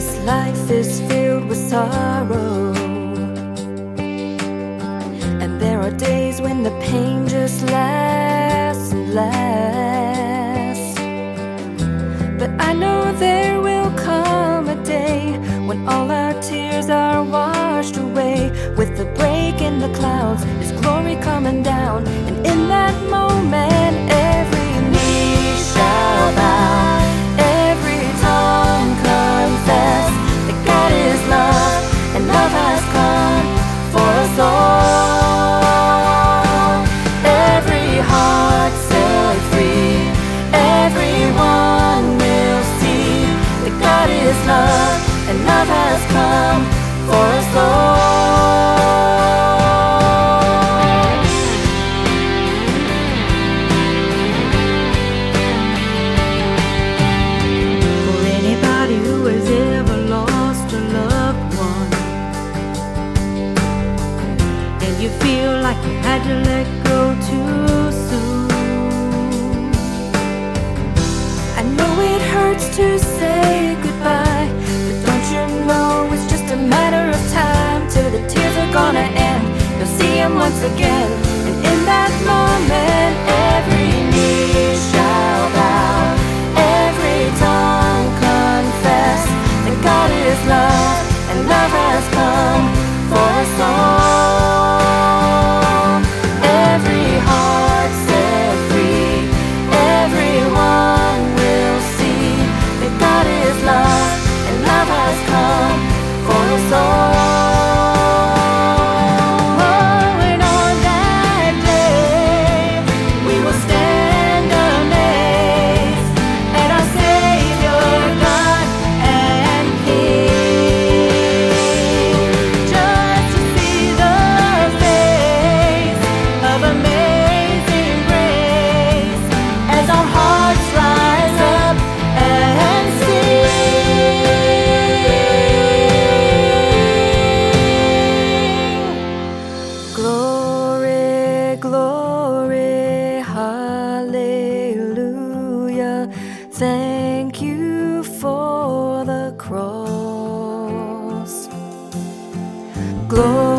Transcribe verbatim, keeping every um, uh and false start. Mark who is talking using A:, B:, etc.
A: This life is filled with sorrow, and there are days when the pain just lasts and lasts. But I know there will come a day when all our tears are washed away. With the break in the clouds, His glory coming down, and in that moment every knee shall bow, every tongue confess that God is love, and love has come for us all. Every heart set free, everyone will see that God is love, and love has come for us all. For anybody who has ever lost a loved one, and you feel like you had to let go too soon, I know it hurts to say goodbye, but don't you know it's just a matter of time till the tears are gonna end. You'll see Him once again, and in that moment every knee shall bow, every tongue confess that God is love, and love has come for us all. Every heart set free, everyone will see that God is love, and love has come for us all. Oh, and on that day we will stand amazed at our Savior God and King, just to see the face of amazing grace as our hearts rise up and sing. Glory, glory, hallelujah. Thank you for the cross. Glory.